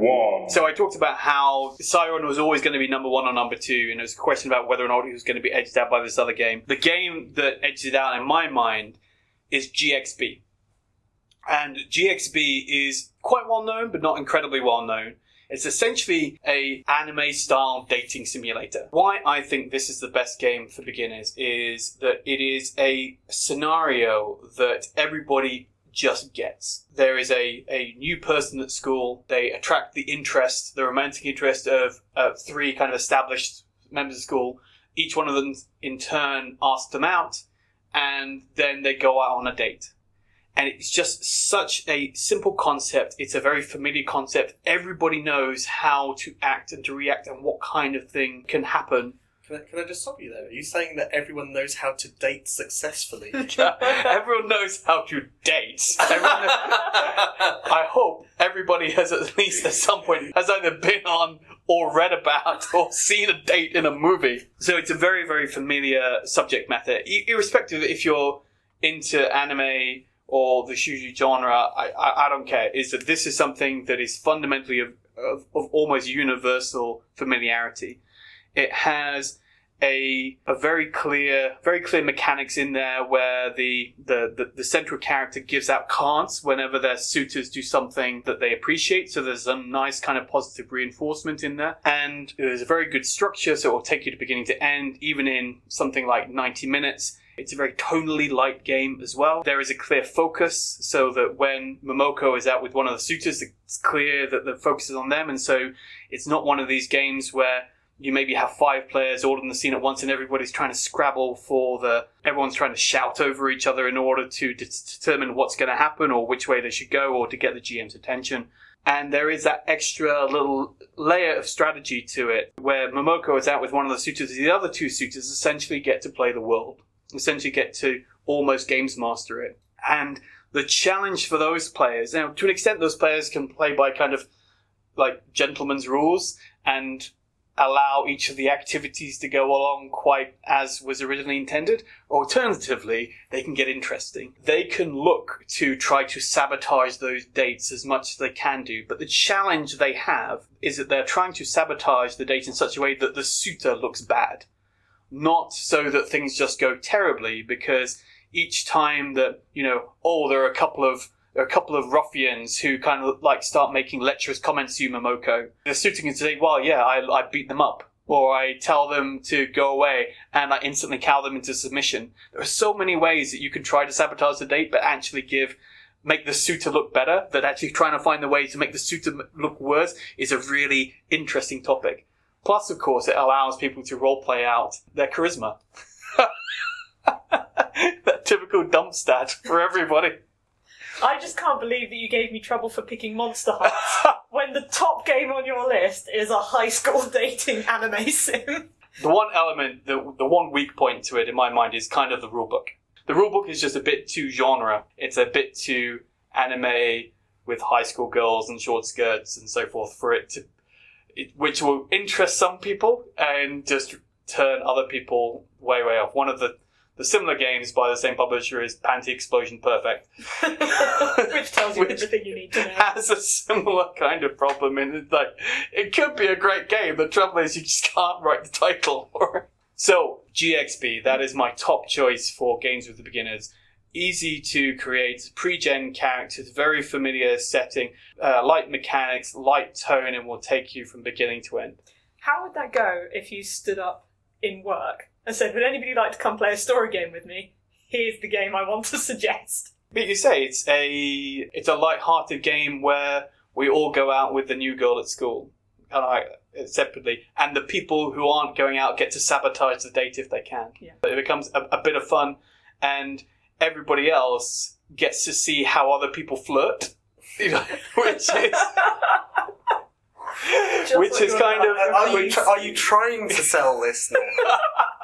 one. So I talked about how Siren was always going to be number one or number two, and it was a question about whether or not he was going to be edged out by this other game. The game that edged it out in my mind is GXB. And GXB is quite well known, but not incredibly well known. It's essentially a anime-style dating simulator. Why I think this is the best game for beginners is that it is a scenario that everybody just gets. There is a new person at school. They attract the interest, the romantic interest of three kind of established members of school. Each one of them, in turn, asks them out, and then they go out on a date. And it's just such a simple concept. It's a very familiar concept. Everybody knows how to act and to react and what kind of thing can happen. Can I just stop you there? Are you saying that everyone knows how to date successfully? Everyone knows how to date. I hope everybody has at least at some point has either been on or read about or seen a date in a movie. So it's a very, very familiar subject matter. Irrespective if you're into anime or the shoujo genre, I don't care. Is that this is something that is fundamentally of almost universal familiarity. It has a very clear mechanics in there where the central character gives out cards whenever their suitors do something that they appreciate. So there's a nice kind of positive reinforcement in there. And there's a very good structure, so it will take you to beginning to end, even in something like 90 minutes. It's a very tonally light game as well. There is a clear focus, so that when Momoko is out with one of the suitors, it's clear that the focus is on them. And so it's not one of these games where you maybe have 5 players all in the scene at once and everybody's trying to scrabble everyone's trying to shout over each other in order to determine what's going to happen or which way they should go or to get the GM's attention. And there is that extra little layer of strategy to it where Momoko is out with one of the suitors. The other 2 suitors essentially get to play the world, essentially get to almost games master it. And the challenge for those players, now to an extent those players can play by kind of like gentleman's rules and allow each of the activities to go along quite as was originally intended. Alternatively, they can get interesting. They can look to try to sabotage those dates as much as they can do. But the challenge they have is that they're trying to sabotage the date in such a way that the suitor looks bad. Not so that things just go terribly, because each time that, there are a couple of ruffians who kind of like start making lecherous comments to you, Momoko, the suitor can say, well, yeah, I beat them up, or I tell them to go away and I instantly cow them into submission. There are so many ways that you can try to sabotage the date, but actually make the suitor look better, that actually trying to find the way to make the suitor look worse is a really interesting topic. Plus, of course, it allows people to roleplay out their charisma. That typical dump stat for everybody. I just can't believe that you gave me trouble for picking Monster Hearts when the top game on your list is a high school dating anime sim. The one element, the one weak point to it in my mind is kind of the rulebook. The rulebook is just a bit too genre. It's a bit too anime with high school girls and short skirts and so forth for it to... which will interest some people and just turn other people way off. One of the similar games by the same publisher is Panty Explosion Perfect. Which tells you everything you need to know. Has a similar kind of problem in it. Like, it could be a great game. The trouble is you just can't write the title for it. So, GXB, that is my top choice for games with the beginners. Easy to create, pre-gen characters, very familiar setting, light mechanics, light tone, and will take you from beginning to end. How would that go if you stood up in work and said, would anybody like to come play a story game with me? Here's the game I want to suggest. But you say it's a light-hearted game where we all go out with the new girl at school, kind of like separately, and the people who aren't going out get to sabotage the date if they can. Yeah. It becomes a bit of fun, and everybody else gets to see how other people flirt, which is kind of... Are you trying to sell this now?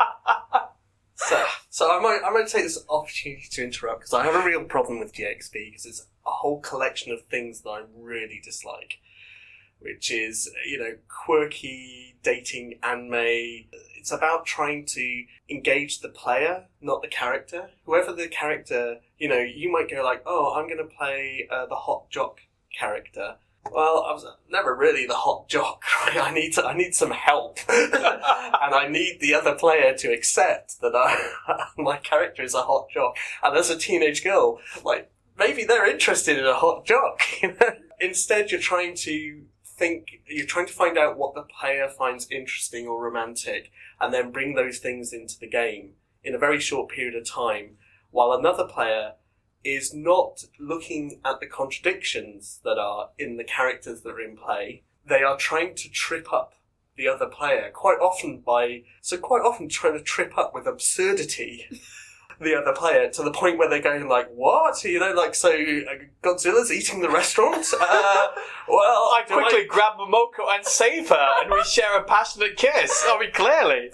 So I might take this opportunity to interrupt, because I have a real problem with GXB, because it's a whole collection of things that I really dislike, which is, quirky dating anime. It's about trying to engage the player, not the character. Whoever the character, you might go like, oh, I'm going to play the hot jock character. Well, I was never really the hot jock, right? I need some help. And I need the other player to accept that my character is a hot jock. And as a teenage girl, like, maybe they're interested in a hot jock, you know? Instead, you're trying to find out what the player finds interesting or romantic, and then bring those things into the game in a very short period of time, while another player is not looking at the contradictions that are in the characters that are in play. They are trying to trip up the other player, quite often trying to trip up with absurdity the other player, to the point where they're going like, what? You know, like, so Godzilla's eating the restaurant? Well, I quickly grab Momoko and save her, and we share a passionate kiss. I mean, clearly.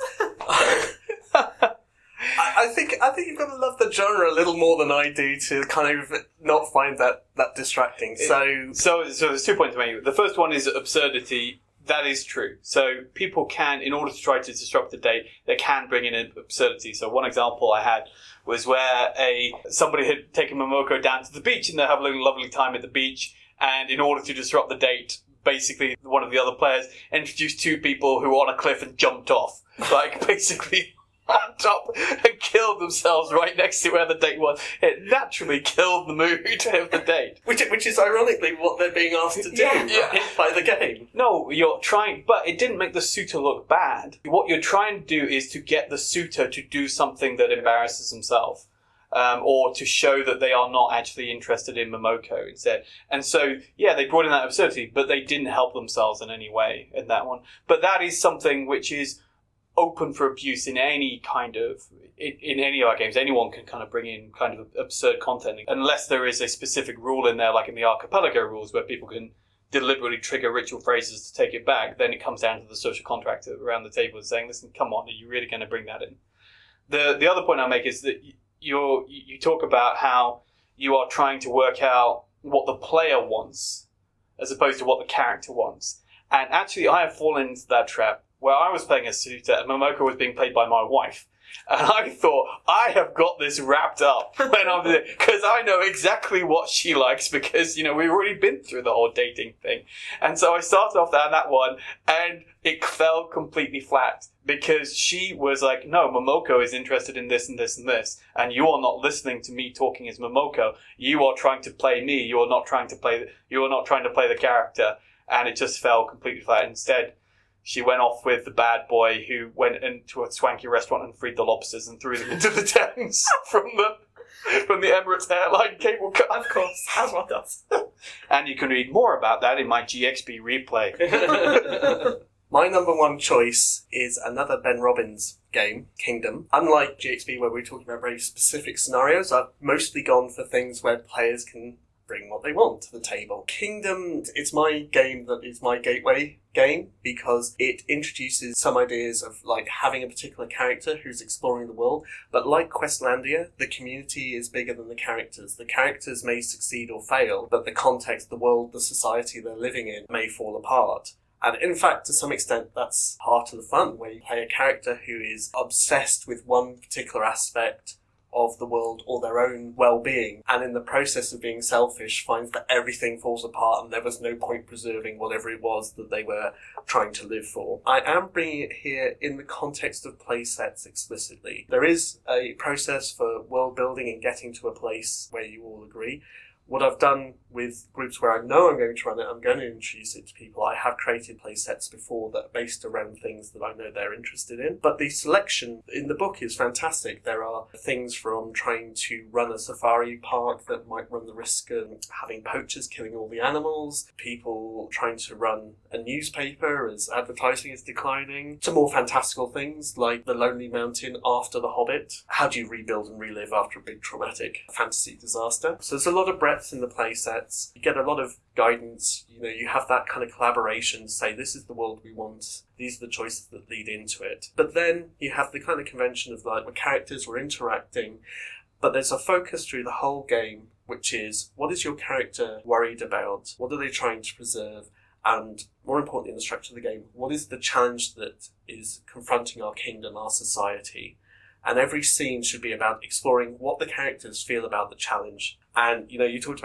I think you've got to love the genre a little more than I do to kind of not find that distracting. So there's 2 points to make. The first one is absurdity. That is true. So people can, in order to try to disrupt the date, they can bring in absurdity. So one example I had was where somebody had taken Momoko down to the beach, and they're having a lovely time at the beach. And in order to disrupt the date, basically one of the other players introduced 2 people who were on a cliff and jumped off. Like, basically on top and killed themselves right next to where the date was. It naturally killed the mood of the date. Which is ironically what they're being asked to do by the game. No, you're trying, but it didn't make the suitor look bad. What you're trying to do is to get the suitor to do something that embarrasses himself. Or to show that they are not actually interested in Momoko instead. And so, yeah, they brought in that absurdity, but they didn't help themselves in any way in that one. But that is something which is open for abuse in any of our games. Anyone can kind of bring in kind of absurd content, unless there is a specific rule in there, like in the Archipelago rules, where people can deliberately trigger ritual phrases to take it back. Then it comes down to the social contract around the table and saying, listen, come on, are you really going to bring that in? The other point I make is that you talk about how you are trying to work out what the player wants as opposed to what the character wants. And actually, I have fallen into that trap where I was playing a suitor and Momoko was being played by my wife. And I thought, I have got this wrapped up when I'm there, because I know exactly what she likes, because, you know, we've already been through the whole dating thing. And so I started off that one, and it fell completely flat, because she was like, no, Momoko is interested in this and this and this, and you are not listening to me talking as Momoko. You are trying to play me. You are not trying to play the character. And it just fell completely flat. Instead, she went off with the bad boy who went into a swanky restaurant and freed the lobsters and threw them into the Thames from the Emirates airline cable car. Of course, as one does. And you can read more about that in my GXP replay. My number one choice is another Ben Robbins game, Kingdom. Unlike GXP, where we're talking about very specific scenarios, I've mostly gone for things where players can bring what they want to the table. Kingdom, it's my game that is my gateway game, because it introduces some ideas of like having a particular character who's exploring the world. But like Questlandia, the community is bigger than the characters. The characters may succeed or fail, but the context, the world, the society they're living in may fall apart. And in fact, to some extent, that's part of the fun, where you play a character who is obsessed with one particular aspect of the world or their own well-being, and in the process of being selfish finds that everything falls apart and there was no point preserving whatever it was that they were trying to live for. I am bringing it here in the context of play sets explicitly. There is a process for world building and getting to a place where you all agree. What I've done with groups where I know I'm going to run it, I'm going to introduce it to people. I have created play sets before that are based around things that I know they're interested in. But the selection in the book is fantastic. There are things from trying to run a safari park that might run the risk of having poachers killing all the animals, people trying to run a newspaper as advertising is declining, to more fantastical things like The Lonely Mountain after The Hobbit. How do you rebuild and relive after a big traumatic fantasy disaster? So there's a lot of breadth in the play sets. You get a lot of guidance. You know, you have that kind of collaboration, say this is the world we want, these are the choices that lead into it. But then you have the kind of convention of like, the characters were interacting, but there's a focus through the whole game, which is, what is your character worried about? What are they trying to preserve? And more importantly in the structure of the game, what is the challenge that is confronting our kingdom, our society? And every scene should be about exploring what the characters feel about the challenge. And, you know, you talked about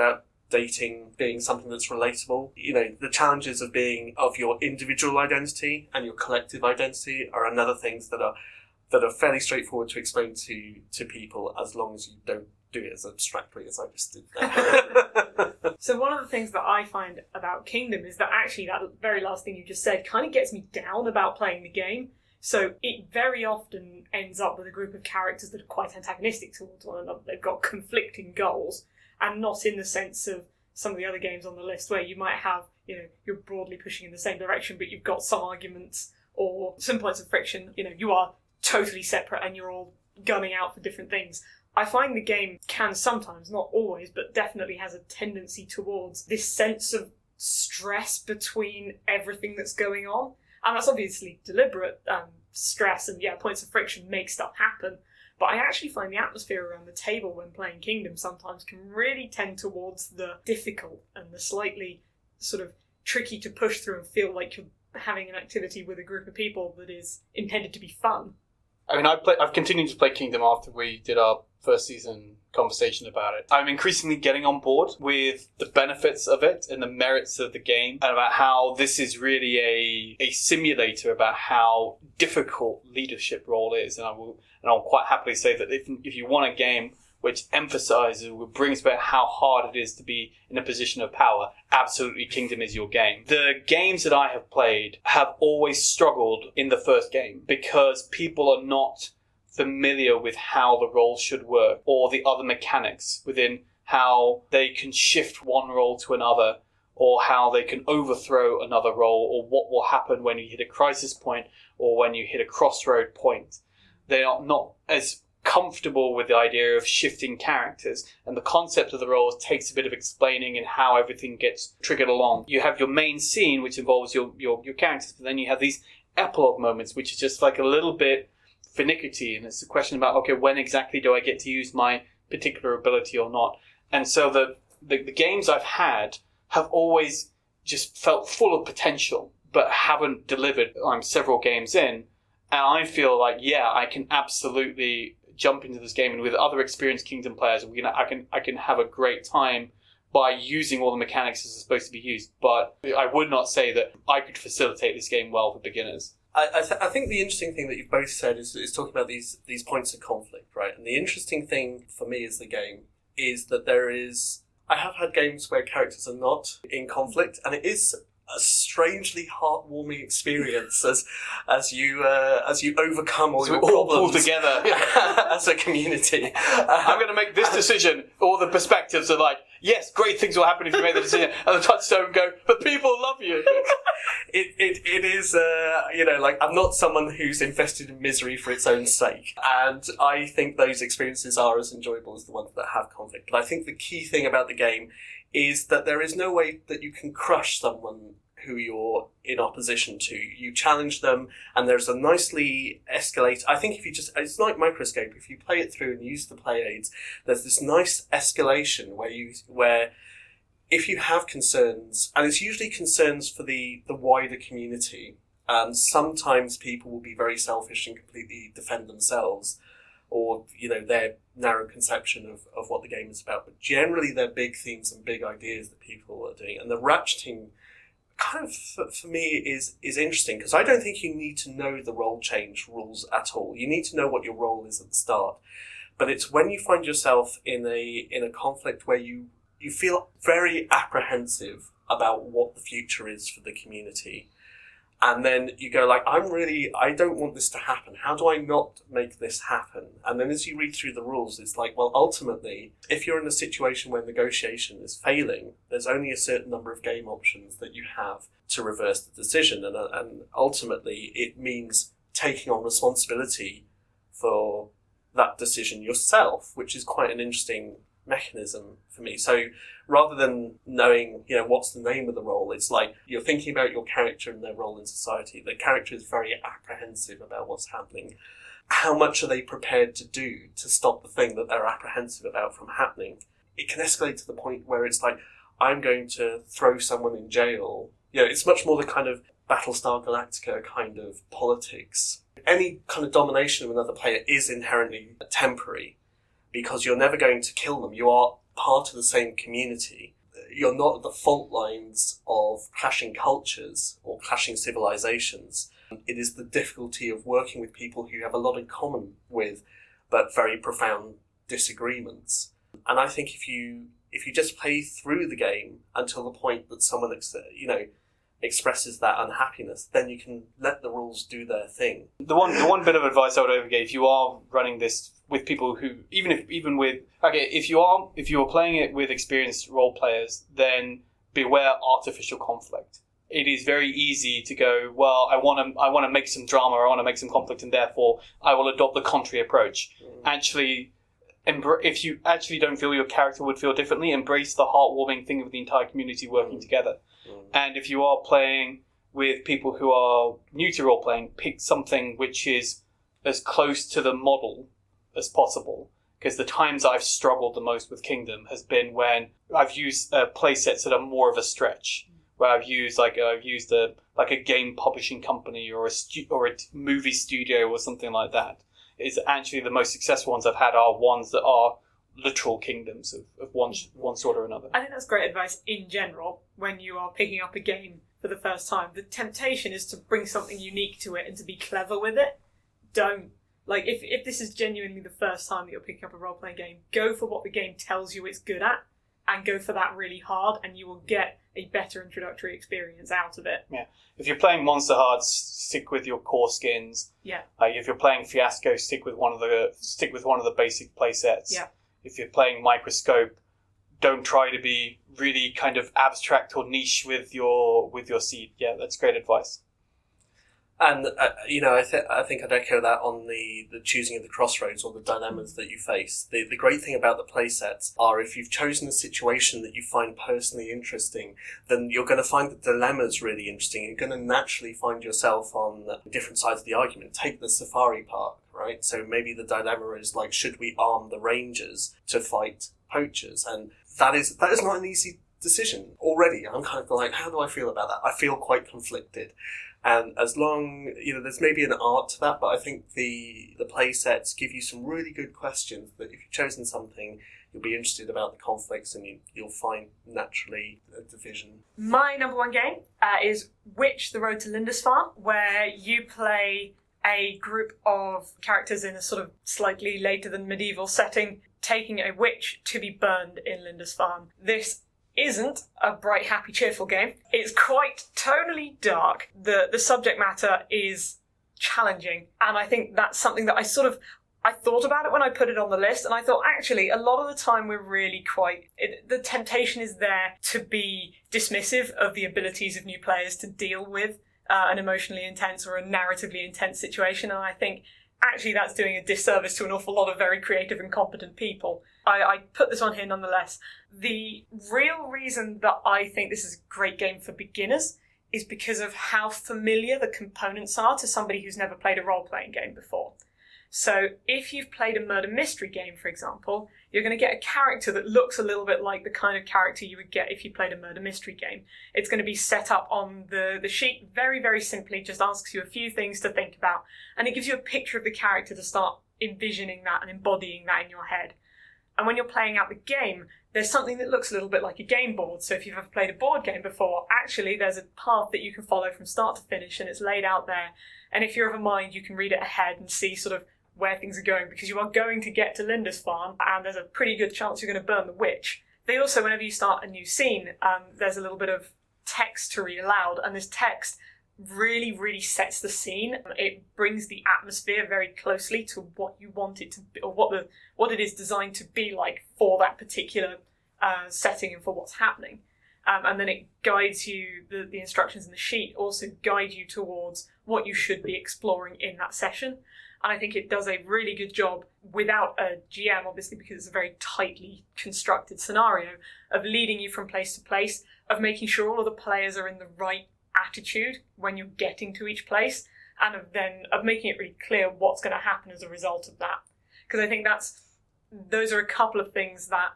dating being something that's relatable. You know, the challenges of being of your individual identity and your collective identity are another things that are fairly straightforward to explain to people, as long as you don't do it as abstractly as I just did there. So one of the things that I find about Kingdom is that actually that very last thing you just said kind of gets me down about playing the game. So it very often ends up with a group of characters that are quite antagonistic towards one another. They've got conflicting goals, and not in the sense of some of the other games on the list where you might have, you know, you're broadly pushing in the same direction, but you've got some arguments or some points of friction. You know, you are totally separate and you're all gunning out for different things. I find the game can sometimes, not always, but definitely has a tendency towards this sense of stress between everything that's going on. And that's obviously deliberate. Stress and, points of friction make stuff happen. But I actually find the atmosphere around the table when playing Kingdom sometimes can really tend towards the difficult and the slightly sort of tricky to push through and feel like you're having an activity with a group of people that is intended to be fun. I mean, I've continued to play Kingdom after we did our first season conversation about it. I'm increasingly getting on board with the benefits of it and the merits of the game, and about how this is really a simulator about how difficult leadership role is. And I'll quite happily say that if you want a game which emphasizes, which brings back how hard it is to be in a position of power, absolutely Kingdom is your game. The games that I have played have always struggled in the first game because people are not familiar with how the role should work, or the other mechanics within how they can shift one role to another, or how they can overthrow another role, or what will happen when you hit a crisis point or when you hit a crossroad point. They are not as comfortable with the idea of shifting characters, and the concept of the roles takes a bit of explaining and how everything gets triggered along. You have your main scene, which involves your characters, but then you have these epilogue moments, which is just like a little bit finicky, and it's a question about, okay, when exactly do I get to use my particular ability or not? And so the games I've had have always just felt full of potential, but haven't delivered. I'm several games in, and I feel like, I can absolutely jump into this game, and with other experienced Kingdom players, I can have a great time by using all the mechanics as it's supposed to be used. But I would not say that I could facilitate this game well for beginners. I think the interesting thing that you've both said is talking about these points of conflict, right? And the interesting thing for me as the game is that I have had games where characters are not in conflict, and it is a strangely heartwarming experience as you overcome all your problems pull together as a community. I'm going to make this decision. All the perspectives are like, yes, great things will happen if you make the decision, and the touchstone go, but people love you. It is, like, I'm not someone who's invested in misery for its own sake. And I think those experiences are as enjoyable as the ones that have conflict. But I think the key thing about the game is that there is no way that you can crush someone who you're in opposition to. You challenge them, and there's a nicely escalate. I think it's like Microscope. If you play it through and use the play aids, there's this nice escalation where if you have concerns, and it's usually concerns for the wider community, and sometimes people will be very selfish and completely defend themselves, or, their narrow conception of what the game is about. But generally they're big themes and big ideas that people are doing. And the ratcheting kind of, for me, is interesting, because I don't think you need to know the role change rules at all. You need to know what your role is at the start. But it's when you find yourself in a conflict where you feel very apprehensive about what the future is for the community. And then you go like, I don't want this to happen. How do I not make this happen? And then as you read through the rules, it's like, well, ultimately, if you're in a situation where negotiation is failing, there's only a certain number of game options that you have to reverse the decision. And ultimately, it means taking on responsibility for that decision yourself, which is quite an interesting mechanism for me. So rather than knowing, what's the name of the role, it's like you're thinking about your character and their role in society. The character is very apprehensive about what's happening. How much are they prepared to do to stop the thing that they're apprehensive about from happening? It can escalate to the point where it's like, I'm going to throw someone in jail. It's much more the kind of Battlestar Galactica kind of politics. Any kind of domination of another player is inherently temporary, because you're never going to kill them. You are part of the same community. you're not at the fault lines of clashing cultures or clashing civilizations. It is the difficulty of working with people who you have a lot in common with, but very profound disagreements. And I think if you just play through the game until the point that someone expresses that unhappiness, then you can let the rules do their thing. The one bit of advice I would ever give, if you are running this with people who, if you are playing it with experienced role players, then beware artificial conflict. It is very easy to go, well, I want to make some drama, I want to make some conflict, and therefore I will adopt the contrary approach. Actually, if you actually don't feel your character would feel differently, embrace the heartwarming thing of the entire community working together. And if you are playing with people who are new to role playing, pick something which is as close to the model as possible. Because the times I've struggled the most with Kingdom has been when I've used play sets that are more of a stretch, where I've used a game publishing company or a movie studio or something like that. Is actually the most successful ones I've had are ones that are literal kingdoms of one sort or another. I think that's great advice in general when you are picking up a game for the first time. The temptation is to bring something unique to it and to be clever with it. Don't. Like, if this is genuinely the first time that you're picking up a role-playing game, go for what the game tells you it's good at, and go for that really hard, and you will get a better introductory experience out of it. Yeah. If you're playing Monster Hearts, stick with your core skins. Yeah. If you're playing Fiasco, stick with one of the basic play sets. Yeah. If you're playing Microscope, don't try to be really kind of abstract or niche with your seed. Yeah, that's great advice. And I think I'd echo that on the choosing of the crossroads or the dilemmas that you face. The great thing about the play sets are if you've chosen a situation that you find personally interesting, then you're going to find the dilemmas really interesting. You're going to naturally find yourself on different sides of the argument. Take the safari park, right? So maybe the dilemma is like, should we arm the rangers to fight poachers? And that is not an easy decision already. I'm kind of like, how do I feel about that? I feel quite conflicted. And as long, there's maybe an art to that, but I think the play sets give you some really good questions that if you've chosen something, you'll be interested about the conflicts and you'll find naturally a division. My number one game is Witch: The Road to Lindisfarne, where you play a group of characters in a sort of slightly later than medieval setting, taking a witch to be burned in Lindisfarne. This isn't a bright, happy, cheerful game. It's quite tonally dark. The subject matter is challenging, and I think that's something that I thought about it when I put it on the list, and I thought, actually, a lot of the time we're really the temptation is there to be dismissive of the abilities of new players to deal with an emotionally intense or a narratively intense situation, and I think actually that's doing a disservice to an awful lot of very creative and competent people. I put this on here nonetheless. The real reason that I think this is a great game for beginners is because of how familiar the components are to somebody who's never played a role-playing game before. So if you've played a murder mystery game, for example, you're going to get a character that looks a little bit like the kind of character you would get if you played a murder mystery game. It's going to be set up on the sheet very, very simply, just asks you a few things to think about, and it gives you a picture of the character to start envisioning that and embodying that in your head. And when you're playing out the game, there's something that looks a little bit like a game board. So if you've ever played a board game before, actually there's a path that you can follow from start to finish, and it's laid out there. And if you're of a mind, you can read it ahead and see sort of where things are going, because you are going to get to Lindisfarne, and there's a pretty good chance you're going to burn the witch. They also, whenever you start a new scene, there's a little bit of text to read aloud, and this text really, really sets the scene. It brings the atmosphere very closely to what you want it to be, or what it is designed to be like for that particular setting and for what's happening. And then it guides you, the instructions in the sheet also guide you towards what you should be exploring in that session. And I think it does a really good job, without a GM, obviously, because it's a very tightly constructed scenario, of leading you from place to place, of making sure all of the players are in the right attitude when you're getting to each place, and of making it really clear what's going to happen as a result of that. Because I think those are a couple of things that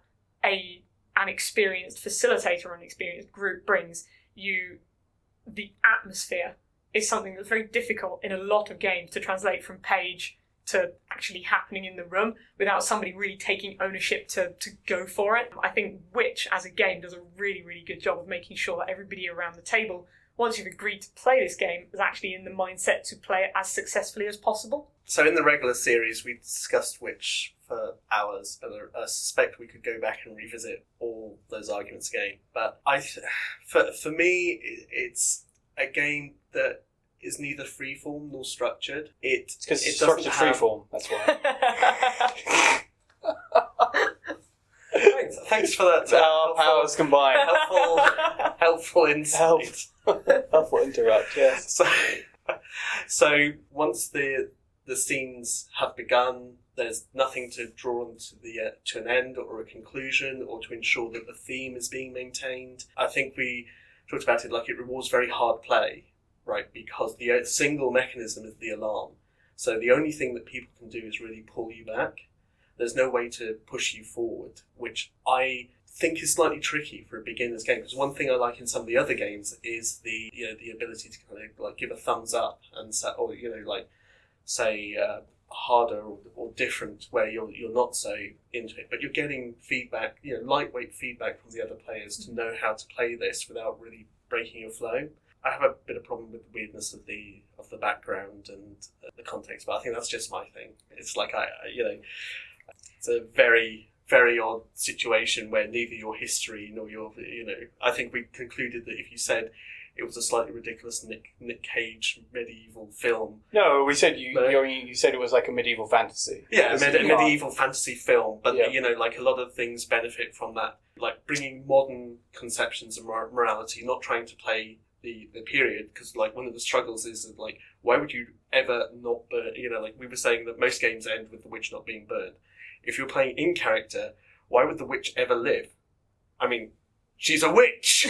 an experienced facilitator or an experienced group brings you. The atmosphere is something that's very difficult in a lot of games to translate from page to actually happening in the room without somebody really taking ownership to go for it. I think Witch as a game does a really, really good job of making sure that everybody around the table, once you've agreed to play this game, is actually in the mindset to play it as successfully as possible. So in the regular series, we discussed Witch for hours, and I suspect we could go back and revisit all those arguments again. But for me, it's a game that is neither freeform nor structured. It's because it's structured freeform, that's why. Thanks for that. Our powers combined. Helpful insight. Helpful interrupt, yes. So once the scenes have begun, there's nothing to draw them to an end or a conclusion, or to ensure that the theme is being maintained. I think we talked about it like it rewards very hard play, right? Because the single mechanism is the alarm. So the only thing that people can do is really pull you back. There's no way to push you forward, which I think is slightly tricky for a beginner's game. Because one thing I like in some of the other games is the ability to kind of like give a thumbs up and say, or say harder or different, where you're not so into it, but you're getting feedback, lightweight feedback from the other players to know how to play this without really breaking your flow. I have a bit of problem with the weirdness of the background and the context, but I think that's just my thing. It's like it's a very, very odd situation where neither your history nor your, I think we concluded that if you said it was a slightly ridiculous Nick Cage medieval film. No, we said you said it was like a medieval fantasy. Yeah, medieval fantasy film, but like a lot of things benefit from that, like bringing modern conceptions of morality, not trying to play the period, because like one of the struggles is that, like, why would you ever not burn? Like we were saying that most games end with the witch not being burned. If you're playing in character, why would the witch ever live? I mean, she's a witch.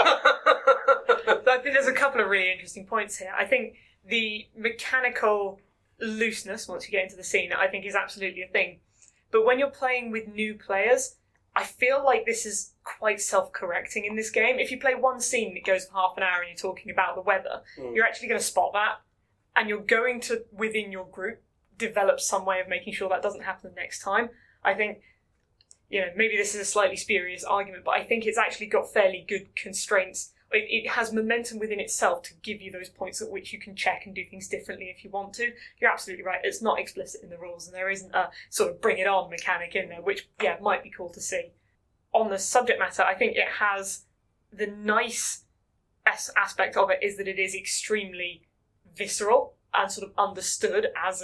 I think there's a couple of really interesting points here. I think the mechanical looseness, once you get into the scene, I think is absolutely a thing. But when you're playing with new players, I feel like this is quite self-correcting in this game. If you play one scene that goes for half an hour and you're talking about the weather, you're actually going to spot that, and you're going to, within your group, develop some way of making sure that doesn't happen the next time. I think, maybe this is a slightly spurious argument, but I think it's actually got fairly good constraints. It has momentum within itself to give you those points at which you can check and do things differently if you want to. You're absolutely right. It's not explicit in the rules, and there isn't a sort of bring it on mechanic in there, which, might be cool to see. On the subject matter, I think it has the nice aspect of it is that it is extremely visceral and sort of understood as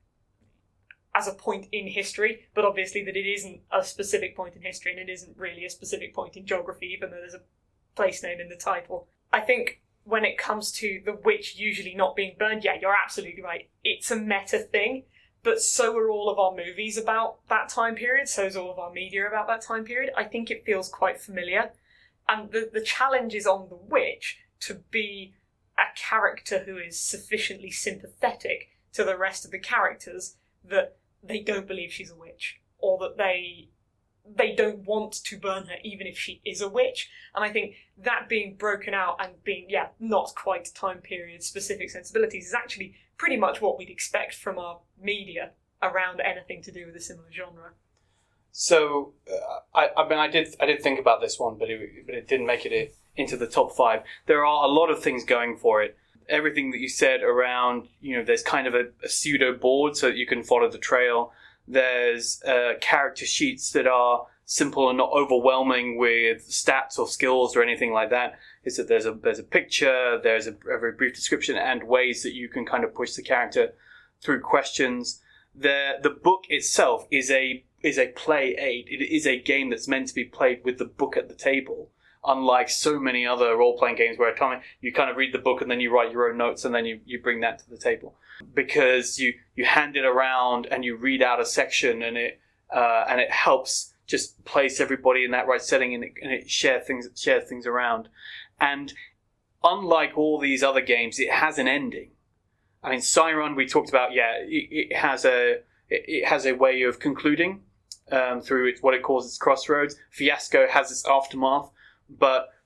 a point in history, but obviously that it isn't a specific point in history, and it isn't really a specific point in geography, even though there's a place name in the title. I think when it comes to the witch usually not being burned, you're absolutely right. It's a meta thing, but so are all of our movies about that time period, so is all of our media about that time period. I think it feels quite familiar. And the challenge is on the witch to be a character who is sufficiently sympathetic to the rest of the characters that they don't believe she's a witch, or that they don't want to burn her even if she is a witch. And I think that being broken out and being, not quite time period specific sensibilities is actually pretty much what we'd expect from our media around anything to do with a similar genre. So, I did think about this one, but it didn't make it into the top 5. There are a lot of things going for it. Everything that you said around, there's kind of a pseudo board so that you can follow the trail. There's character sheets that are simple and not overwhelming with stats or skills or anything like that. It's that there's a picture, there's a very brief description, and ways that you can kind of push the character through questions. The book itself is a play aid. It is a game that's meant to be played with the book at the table. Unlike so many other role-playing games where you kind of read the book and then you write your own notes and then you bring that to the table. Because you hand it around and you read out a section and it helps just place everybody in that right setting, and it shares things around. And unlike all these other games, it has an ending. I mean, Siron, we talked about, it has a way of concluding through what it calls its crossroads. Fiasco has its aftermath. But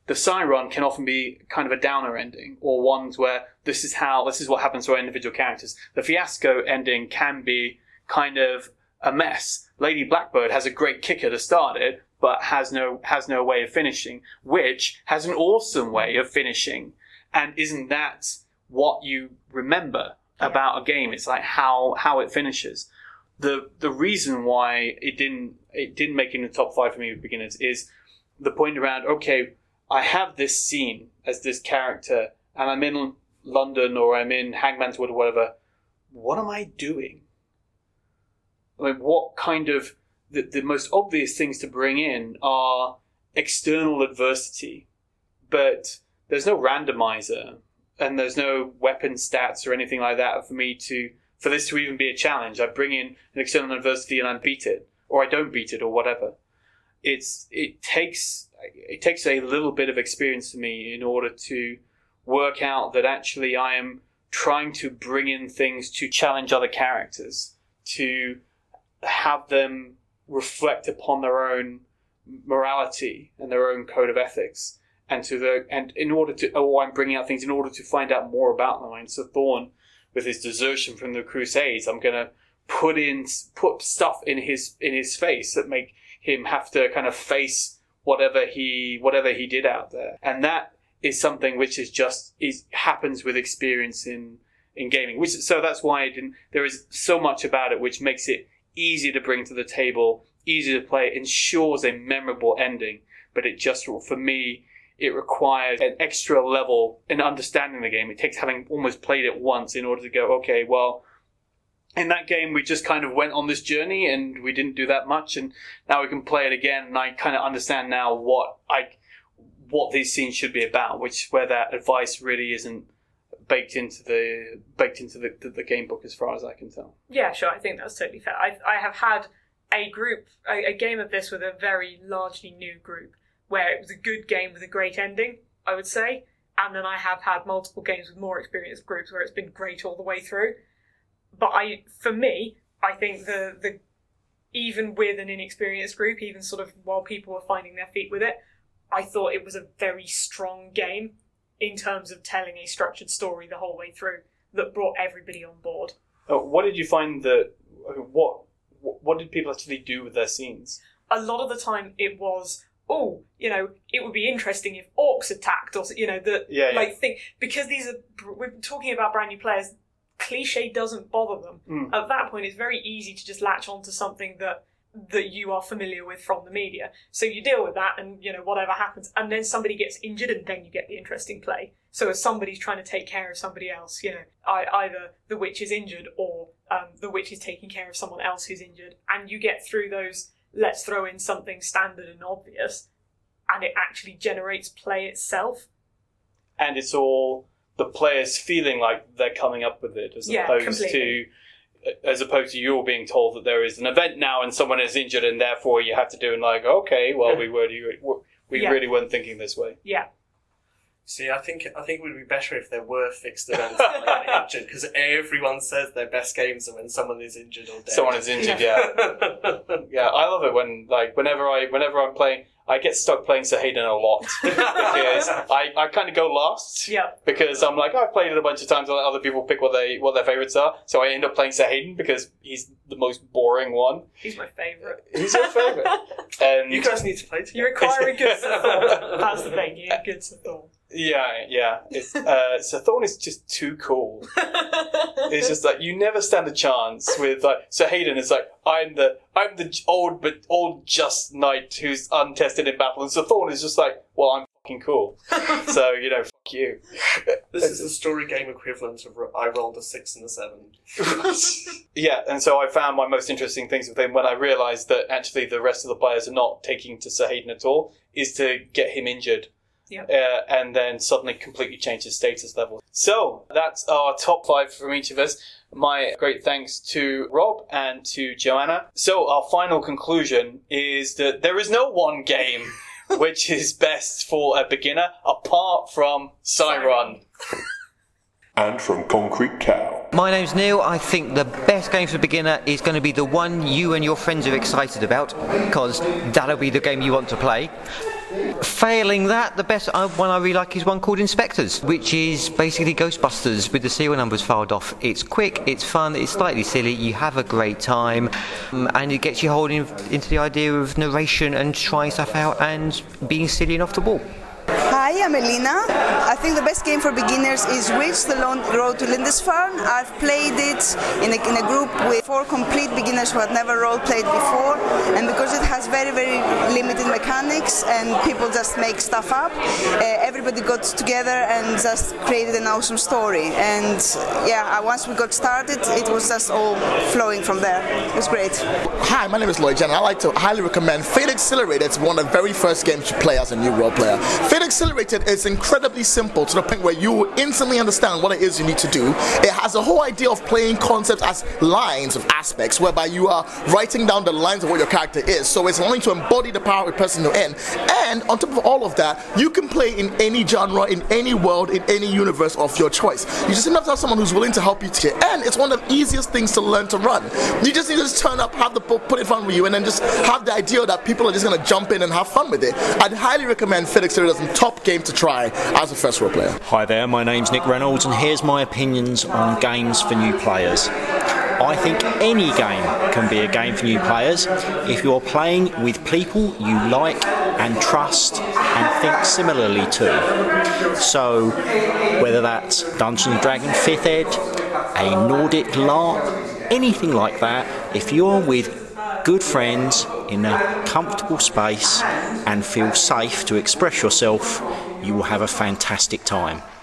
the Cyron can often be kind of a downer ending, or ones where this is what happens to our individual characters. The Fiasco ending can be kind of a mess. Lady Blackbird has a great kicker to start it, but has no way of finishing. Witch has an awesome way of finishing, and isn't that what you remember about a game? It's like how it finishes. The reason why it didn't make it in the top 5 for me with beginners is the point around, okay, I have this scene as this character, and I'm in London or I'm in Hangman's Wood or whatever. What am I doing? Like, what kind of... The most obvious things to bring in are external adversity, but there's no randomizer, and there's no weapon stats or anything like that for this to even be a challenge. I bring in an external adversity and I beat it, or I don't beat it, or whatever. It takes a little bit of experience for me in order to work out that actually I am trying to bring in things to challenge other characters, to have them reflect upon their own morality and their own code of ethics, I'm bringing out things in order to find out more about them. And so Thorn, with his desertion from the Crusades, I'm going to put stuff in his face that make him have to kind of face whatever he did out there. And that is something which happens with experience in gaming. So that's why there is so much about it which makes it easy to bring to the table, easy to play, ensures a memorable ending. But it just, for me, it requires an extra level in understanding the game. It takes having almost played it once in order to go, okay, well, in that game we just kind of went on this journey and we didn't do that much, and now we can play it again, and I kind of understand now what these scenes should be about, where that advice really isn't baked into the game book as far as I can tell. Yeah, sure, I think that's totally fair. I have had a game of this with a very largely new group, where it was a good game with a great ending, I would say, and then I have had multiple games with more experienced groups where it's been great all the way through. But for me, I think the even with an inexperienced group, even sort of while people were finding their feet with it, I thought it was a very strong game in terms of telling a structured story the whole way through that brought everybody on board. What did you find what did people actually do with their scenes? A lot of the time it was, it would be interesting if orcs attacked, or because we're talking about brand new players, cliche doesn't bother them. At that point, it's very easy to just latch onto something that you are familiar with from the media. So you deal with that, and whatever happens, and then somebody gets injured, and then you get the interesting play. So as somebody's trying to take care of somebody else, either the witch is injured or the witch is taking care of someone else who's injured, and you get through those. Let's throw in something standard and obvious, and it actually generates play itself. And it's all the players feeling like they're coming up with it, as opposed to you all being told that there is an event now and someone is injured and therefore you have to do, and okay, well, we really weren't thinking this way. Yeah. See, I think it would be better if there were fixed events like injured, because everyone says their best games are when someone is injured or dead. Someone is injured, yeah. Yeah, I love it when whenever I'm playing, I get stuck playing Sir Hayden a lot because I kind of go last. Yeah. Because I'm like, I've played it a bunch of times. I let other people pick what their favourites are. So I end up playing Sir Hayden because he's the most boring one. He's my favourite. He's your favourite. You guys need to play together. You require a good Sir Thorn. That's the thing. You need good Sir Thorn. Yeah. Sir Thorn is just too cool. It's just like you never stand a chance with Sir Hayden is like, I'm the old just knight who's untested in battle, and Sir Thorn is just like, well, I'm fucking cool. So fuck you. This is the story game equivalent of I rolled a 6 and a 7. Yeah, and so I found my most interesting things with him when I realised that actually the rest of the players are not taking to Sir Hayden at all, is to get him injured. Yep. And then suddenly completely change his status level. So that's our top 5 from each of us. My great thanks to Rob and to Joanna. So our final conclusion is that there is no one game which is best for a beginner apart from Cyron. And from Concrete Cow. My name's Neil. I think the best game for a beginner is going to be the one you and your friends are excited about, because that'll be the game you want to play. Failing that, the best one I really like is one called Inspectors, which is basically Ghostbusters with the serial numbers filed off. It's quick, it's fun, it's slightly silly, you have a great time, and it gets you holding into the idea of narration and trying stuff out and being silly and off the wall. Hi, I'm Elena. I think the best game for beginners is Witch, The Long Road to Lindisfarne. I've played it in a group with 4 complete beginners who had never role-played before, and because it has very, very limited mechanics and people just make stuff up, everybody got together and just created an awesome story. And yeah, once we got started, it was just all flowing from there. It was great. Hi, my name is Lloyd Jen, and I'd like to highly recommend Fate Accelerated. It's one of the very first games you play as a new role player. Fate Accelerated is incredibly simple to the point where you instantly understand what it is you need to do. It has a whole idea of playing concepts as lines of aspects, whereby you are writing down the lines of what your character is. So it's wanting to embody the power of the person you're in. And on top of all of that, you can play in any genre, in any world, in any universe of your choice. You just have to have someone who's willing to help you to get. And it's one of the easiest things to learn to run. You just need to just turn up, have the book, put it in front of you, and then just have the idea that people are just going to jump in and have fun with it. I'd highly recommend Fate Accelerated as a top game to try as a first role player. Hi there, my name's Nick Reynolds, and here's my opinions on games for new players. I think any game can be a game for new players if you're playing with people you like and trust and think similarly to. So, whether that's Dungeons & Dragons 5th Ed, a Nordic LARP, anything like that, if you're with good friends in a comfortable space and feel safe to express yourself, you will have a fantastic time.